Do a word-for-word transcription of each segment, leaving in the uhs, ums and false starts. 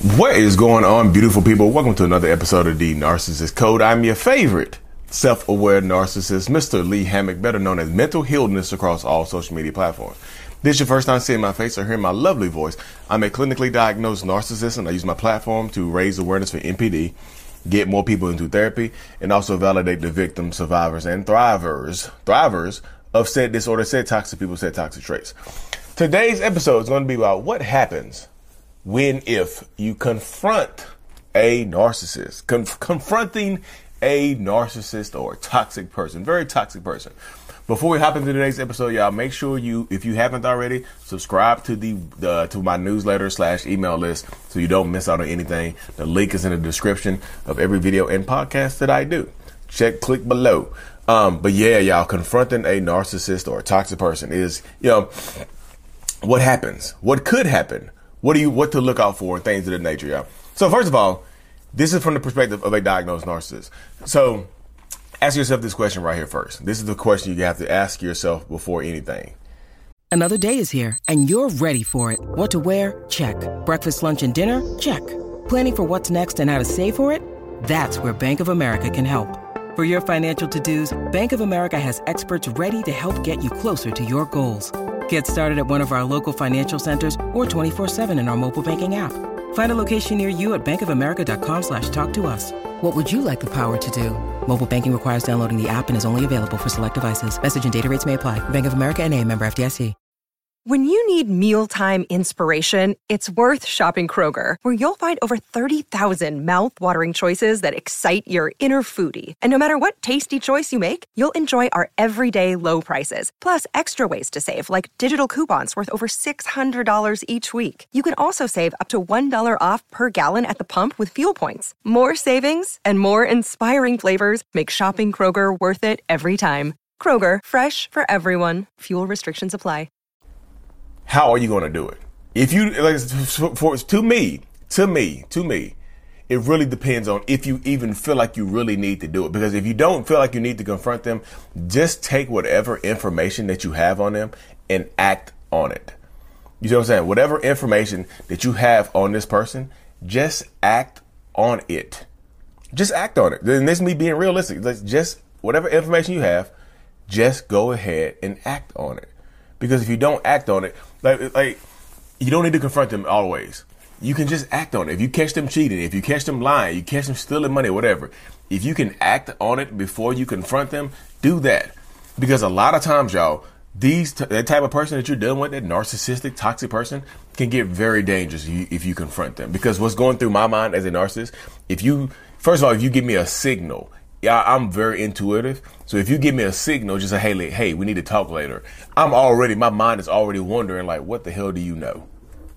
What is going on, beautiful people? Welcome to another episode of The Narcissist Code. I'm your favorite self-aware narcissist, Mister Lee Hammock, better known as Mental Healness across all social media platforms. This is your first time seeing my face or hearing my lovely voice. I'm a clinically diagnosed narcissist, and I use my platform to raise awareness for N P D, get more people into therapy, and also validate the victims, survivors, and thrivers, thrivers of said disorder, said toxic people, said toxic traits. Today's episode is going to be about what happens when if you confront a narcissist, Conf- confronting a narcissist or a toxic person, very toxic person. Before we hop into today's episode, y'all, make sure you, if you haven't already, subscribe to the uh, to my newsletter slash email list so you don't miss out on anything. The link is in the description of every video and podcast that I do. Check, click below. Um, but yeah, y'all, confronting a narcissist or a toxic person is, you know, what happens? What could happen? What do you, what to look out for and things of that nature, y'all. So first of all, this is from the perspective of a diagnosed narcissist. So ask yourself this question right here first. This is the question you have to ask yourself before anything. Another day is here and you're ready for it. What to wear? Check. Breakfast, lunch, and dinner? Check. Planning for what's next and how to save for it? That's where Bank of America can help. For your financial to-dos, Bank of America has experts ready to help get you closer to your goals. Get started at one of our local financial centers or twenty-four seven in our mobile banking app. Find a location near you at bankofamerica.com slash talk to us. What would you like the power to do? Mobile banking requires downloading the app and is only available for select devices. Message and data rates may apply. Bank of America N A, member F D I C. When you need mealtime inspiration, it's worth shopping Kroger, where you'll find over thirty thousand mouth-watering choices that excite your inner foodie. And no matter what tasty choice you make, you'll enjoy our everyday low prices, plus extra ways to save, like digital coupons worth over six hundred dollars each week. You can also save up to one dollar off per gallon at the pump with fuel points. More savings and more inspiring flavors make shopping Kroger worth it every time. Kroger, fresh for everyone. Fuel restrictions apply. How are you going to do it? If you, like, for, to me, to me, to me, it really depends on if you even feel like you really need to do it. Because if you don't feel like you need to confront them, just take whatever information that you have on them and act on it. You see what I'm saying? Whatever information that you have on this person, just act on it. Just act on it. Then this is me being realistic. Let's just, whatever information you have, just go ahead and act on it. Because if you don't act on it, like, like you don't need to confront them always. You can just act on it. If you catch them cheating, if you catch them lying, you catch them stealing money, whatever. If you can act on it before you confront them, do that. Because a lot of times, y'all, these t- that type of person that you're dealing with, that narcissistic, toxic person, can get very dangerous if you, if you confront them. Because what's going through my mind as a narcissist, if you, first of all, if you give me a signal, yeah, I'm very intuitive. So if you give me a signal, just say, hey, like, hey, we need to talk later. I'm already, my mind is already wondering, like, what the hell do you know?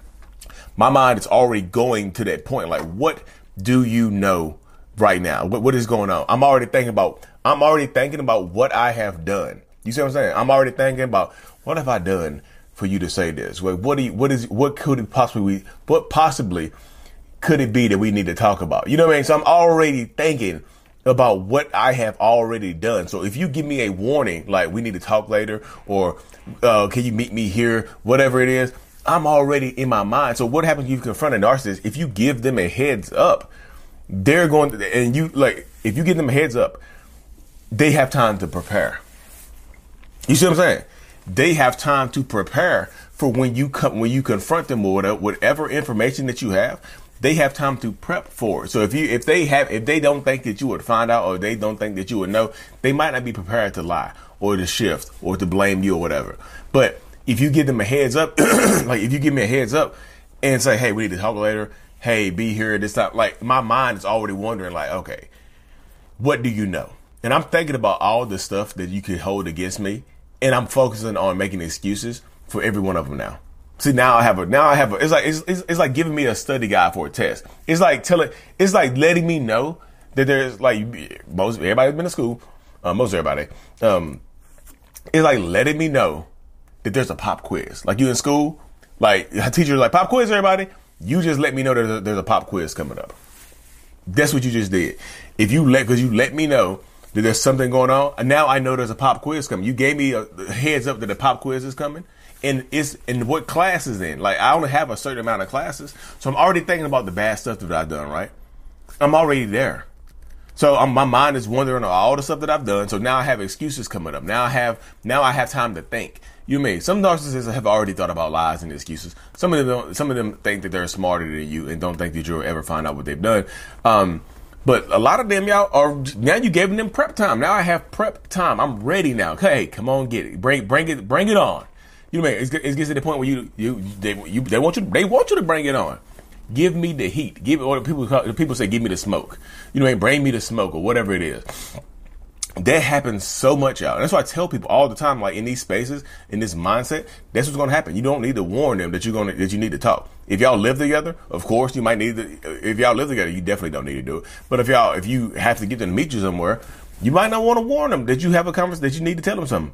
My mind is already going to that point. Like, what do you know right now? What, what is going on? I'm already thinking about, I'm already thinking about what I have done. You see what I'm saying? I'm already thinking about what have I done for you to say this? Like, what do you, what is, what could it possibly, what possibly could it be that we need to talk about? You know what I mean? So I'm already thinking about what I have already done. So if you give me a warning, like we need to talk later, or uh, can you meet me here, whatever it is, I'm already in my mind. So what happens if you confront a narcissist? If you give them a heads up, they're going to, and you like, if you give them a heads up, they have time to prepare. You see what I'm saying? They have time to prepare for when you come, when you confront them with whatever, whatever information that you have. They have time to prep for it. So if you, if they have, if they don't think that you would find out, or they don't think that you would know, they might not be prepared to lie or to shift or to blame you or whatever. But if you give them a heads up, like if you give me a heads up and say, hey, we need to talk later. Hey, be here at this time. Like my mind is already wondering, like, okay, what do you know? And I'm thinking about all the stuff that you could hold against me. And I'm focusing on making excuses for every one of them now. See, now I have a, now I have a, it's like, it's, it's, it's like giving me a study guide for a test. It's like telling, it's like letting me know that there's like, most, everybody's been to school, uh, most everybody, um, it's like letting me know that there's a pop quiz. Like you in school, like a teacher's like, pop quiz, everybody. You just let me know there's a, there's a pop quiz coming up. That's what you just did. If you let, cause you let me know that there's something going on, and now I know there's a pop quiz coming. You gave me a, a heads up that a pop quiz is coming. And it's in what classes in. Like, I only have a certain amount of classes. So I'm already thinking about the bad stuff that I've done, right? I'm already there. So um, my mind is wondering all the stuff that I've done. So now I have excuses coming up. Now I have now I have time to think. You mean some narcissists have already thought about lies and excuses. Some of them don't, some of them think that they're smarter than you and don't think that you'll ever find out what they've done. Um, but a lot of them, y'all, are now you gave them prep time. Now I have prep time. I'm ready now. Hey, come on, get it. Bring bring it bring it on. You know what I mean? It's, it gets to the point where you you they you they want you they want you to bring it on. Give me the heat. Give or people people say give me the smoke. You know what I mean? Bring me the smoke or whatever it is. That happens so much, y'all. And that's why I tell people all the time, like in these spaces, in this mindset, that's what's going to happen. You don't need to warn them that you're going to, that you need to talk. If y'all live together, of course, you might need to, if y'all live together, you definitely don't need to do it. But if y'all, if you have to get them to meet you somewhere, you might not want to warn them that you have a conversation, that you need to tell them something.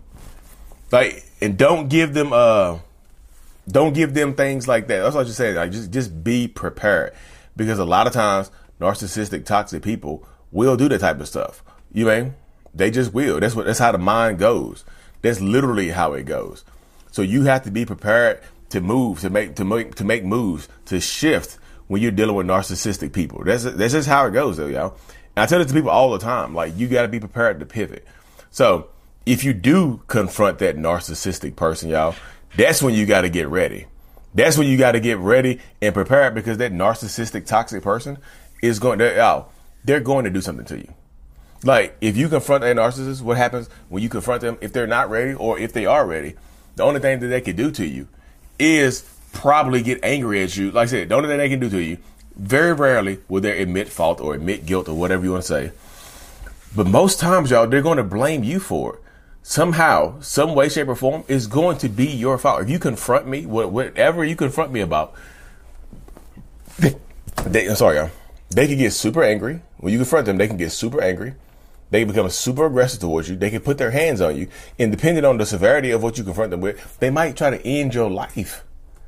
Like, and don't give them, uh, don't give them things like that. That's what I just said. Like, just, just be prepared, because a lot of times narcissistic, toxic people will do that type of stuff. You know, they just will. That's what, that's how the mind goes. That's literally how it goes. So you have to be prepared to move, to make, to make, to make moves, to shift when you're dealing with narcissistic people. That's, that's just how it goes though, y'all. And I tell it to people all the time. Like, you got to be prepared to pivot. So if you do confront that narcissistic person, y'all, that's when you got to get ready. That's when you got to get ready and prepared, because that narcissistic, toxic person is going to, oh, they're going to do something to you. Like, if you confront a narcissist, what happens when you confront them? If they're not ready, or if they are ready, the only thing that they can do to you is probably get angry at you. Like I said, the only thing they can do to you, very rarely will they admit fault or admit guilt or whatever you want to say. But most times, y'all, they're going to blame you for it. Somehow, some way, shape, or form, is going to be your fault. If you confront me, whatever you confront me about, they, they, I'm sorry, y'all, they can get super angry. When you confront them, they can get super angry. They become super aggressive towards you. They can put their hands on you. And depending on the severity of what you confront them with, they might try to end your life.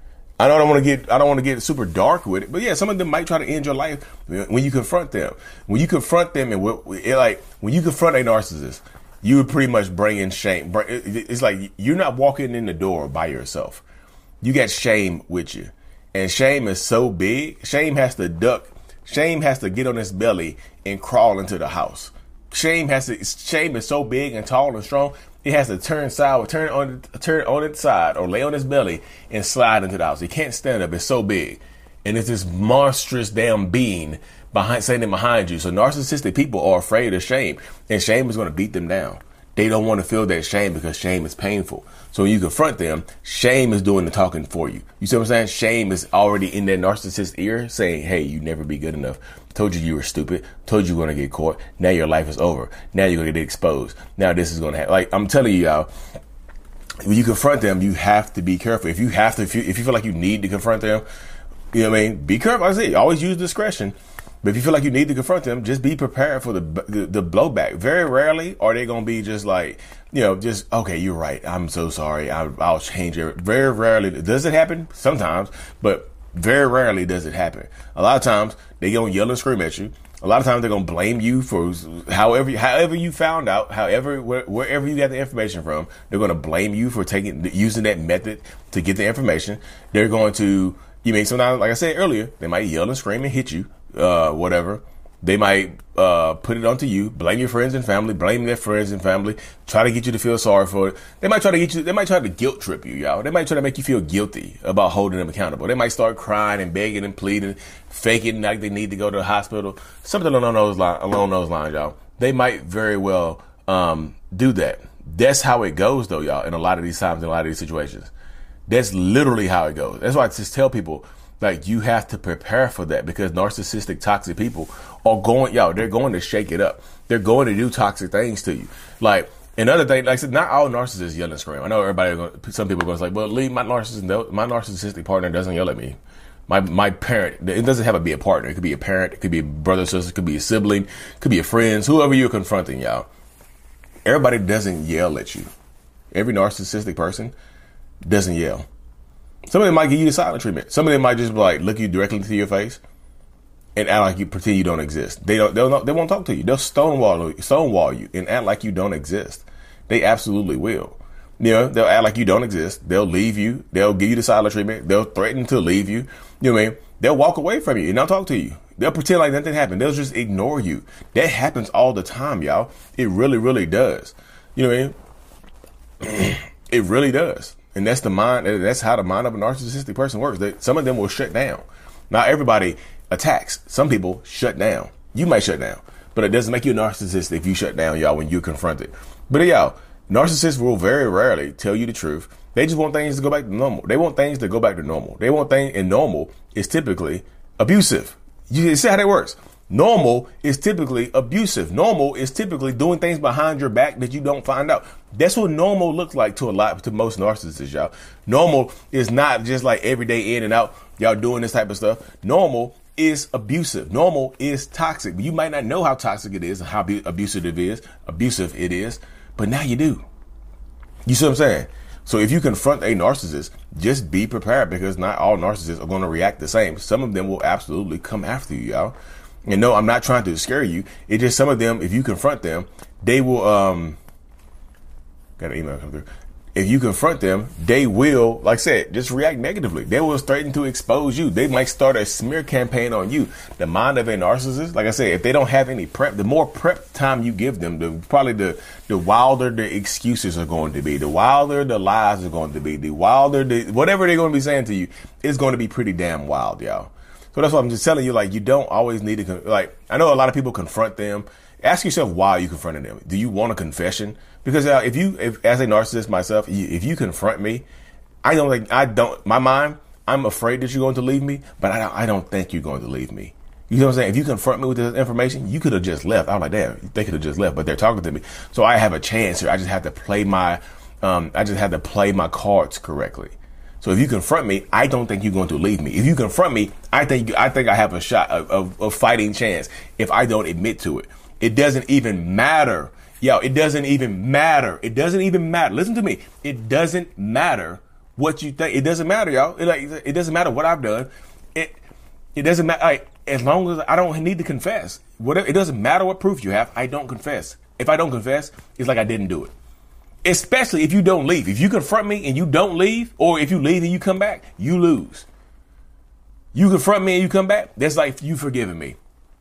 I don't want to get, I don't want to get super dark with it, but yeah, some of them might try to end your life when you confront them. When you confront them, and it, like when you confront a narcissist, you would pretty much bring in shame. It's like you're not walking in the door by yourself. You got shame with you, and shame is so big. Shame has to duck. Shame has to get on its belly and crawl into the house. Shame has to. Shame is so big and tall and strong. It has to turn side, turn on, turn on its side, or lay on its belly and slide into the house. It can't stand up. It's so big, and it's this monstrous damn being behind, standing behind you. So narcissistic people are afraid of shame, and shame is going to beat them down. They don't want to feel that shame because shame is painful. So when you confront them, shame is doing the talking for you. You see what I'm saying? Shame is already in that narcissist's ear saying, hey, you never be good enough. Told you you were stupid. Told you you were going to get caught. Now your life is over. Now you're going to get exposed. Now this is going to happen. Like, I'm telling you, y'all, when you confront them, you have to be careful. If you have to, if you, if you feel like you need to confront them, you know what I mean? Be careful. I say, always use discretion. But if you feel like you need to confront them, just be prepared for the the, the blowback. Very rarely are they going to be just like, you know, just, okay, you're right. I'm so sorry. I, I'll change it. Very rarely. Does it happen? Sometimes. But very rarely does it happen. A lot of times they going to yell and scream at you. A lot of times they're going to blame you for however, however you found out, however, where, wherever you got the information from. They're going to blame you for taking, using that method to get the information. They're going to, you mean, sometimes, like I said earlier, they might yell and scream and hit you. Uh, whatever. They might uh, put it onto you, blame your friends and family, blame their friends and family, try to get you to feel sorry for it. They might try to get you, they might try to guilt trip you, y'all. They might try to make you feel guilty about holding them accountable. They might start crying and begging and pleading, faking like they need to go to the hospital, something along those lines, along those lines, y'all. They might very well um, do that. That's how it goes, though, y'all, in a lot of these times, in a lot of these situations. That's literally how it goes. That's why I just tell people, like, you have to prepare for that, because narcissistic, toxic people are going, yo, they're going to shake it up. They're going to do toxic things to you. Like, another thing, like I said, not all narcissists yell and scream. I know everybody, going, some people are going to say, well, Lee, my narcissistic, my narcissistic partner doesn't yell at me. My my parent, it doesn't have to be a partner. It could be a parent. It could be a brother, sister. It could be a sibling. It could be a friend. Whoever you're confronting, y'all. Everybody doesn't yell at you. Every narcissistic person doesn't yell. Some of them might give you the silent treatment. Some of them might just be like, look you directly to your face and act like you pretend you don't exist. They don't, they'll not, they won't talk to you. They'll stonewall, stonewall you and act like you don't exist. They absolutely will. You know, they'll act like you don't exist. They'll leave you. They'll give you the silent treatment. They'll threaten to leave you. You know what I mean? They'll walk away from you and not talk to you. They'll pretend like nothing happened. They'll just ignore you. That happens all the time, y'all. It really, really does. You know what I mean? It really does. And that's the mind. That's how the mind of a narcissistic person works. They, some of them will shut down. Not everybody attacks. Some people shut down. You might shut down, but it doesn't make you a narcissist if you shut down, y'all, when you confront it. But y'all, narcissists will very rarely tell you the truth. They just want things to go back to normal. They want things to go back to normal. They want things, and normal is typically abusive. You see how that works? Normal is typically abusive. Normal is typically doing things behind your back that you don't find out. That's what normal looks like to a lot, to most narcissists, y'all. Normal is not just like every day in and out, y'all doing this type of stuff. Normal is abusive. Normal is toxic. You might not know how toxic it is and how abusive it is, abusive it is, but now you do. You see what I'm saying? So if you confront a narcissist, just be prepared, because not all narcissists are going to react the same. Some of them will absolutely come after you, y'all. And no, I'm not trying to scare you. It's just some of them, if you confront them, they will, um, got an email come through. If you confront them, they will, like I said, just react negatively. They will threaten to expose you. They might start a smear campaign on you. The mind of a narcissist, like I said, if they don't have any prep, the more prep time you give them, the probably the, the wilder the excuses are going to be, the wilder the lies are going to be, the wilder the, whatever they're going to be saying to you is going to be pretty damn wild, y'all. So that's why I'm just telling you, like, you don't always need to, like, I know a lot of people confront them. Ask yourself why you confronted them. Do you want a confession? Because uh, if you, if, as a narcissist myself, if you confront me, I don't think, I don't, my mind, I'm afraid that you're going to leave me, but I don't, I don't think you're going to leave me. You know what I'm saying? If you confront me with this information, you could have just left. I'm like, damn, they could have just left, but they're talking to me. So I have a chance here. I just have to play my, um, I just have to play my cards correctly. So if you confront me, I don't think you're going to leave me. If you confront me, I think, I think I have a shot of, of, of fighting chance if I don't admit to it. It doesn't even matter. Yo, it doesn't even matter. It doesn't even matter. Listen to me. It doesn't matter what you think. It doesn't matter, y'all. It, like, it doesn't matter what I've done. It it doesn't matter. Like, as long as I don't need to confess. Whatever. It doesn't matter what proof you have. I don't confess. If I don't confess, it's like I didn't do it. Especially if you don't leave. If you confront me and you don't leave, or if you leave and you come back, you lose. You confront me and you come back, that's like you forgiving me.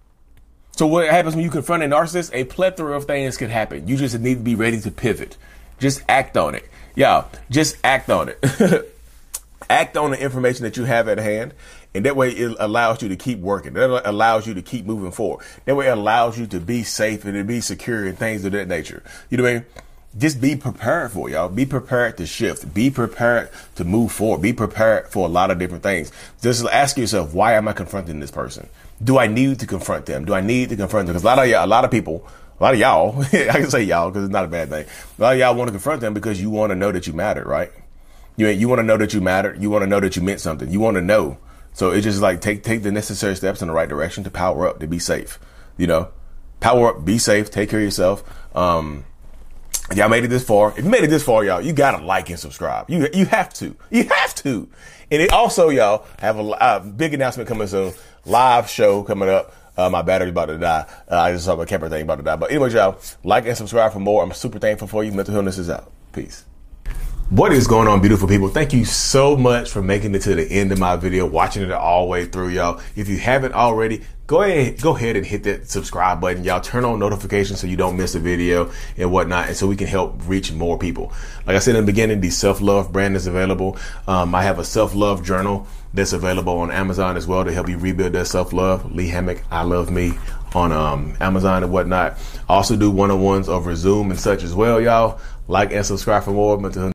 So what happens when you confront a narcissist? A plethora of things can happen. You just need to be ready to pivot. Just act on it. Y'all, just act on it. Act on the information that you have at hand. And that way it allows you to keep working. That allows you to keep moving forward. That way it allows you to be safe and to be secure and things of that nature. You know what I mean? Just be prepared for it, y'all. Be prepared to shift. Be prepared to move forward. Be prepared for a lot of different things. Just ask yourself, why am I confronting this person? Do I need to confront them? Do I need to confront them? Because a lot of y'all, a lot of people, a lot of y'all, I can say y'all because it's not a bad thing. A lot of y'all want to confront them because you want to know that you matter, right? You you want to know that you matter. You want to know that you meant something. You want to know. So it's just like take take the necessary steps in the right direction to power up, to be safe. You know, power up, be safe, take care of yourself. Um, If y'all made it this far, if you made it this far, y'all, you gotta like and subscribe. You you have to. You have to. And it also, y'all, have a, a big announcement coming soon. Live show coming up. Uh, my battery's about to die. Uh, I just saw my camera thing about to die. But anyways, y'all, like and subscribe for more. I'm super thankful for you. Mental Healness is out. Peace. What is going on, beautiful people? Thank you so much for making it to the end of my video, watching it all the way through, y'all. If you haven't already, go ahead, go ahead and hit that subscribe button, y'all. Turn on notifications so you don't miss a video and whatnot, and so we can help reach more people. Like I said in the beginning, the self-love brand is available. Um, I have a self-love journal that's available on Amazon as well to help you rebuild that self-love. Lee Hammock, I Love Me, on um, Amazon and whatnot. I also do one-on-ones over Zoom and such as well, y'all. Like and subscribe for more. Mental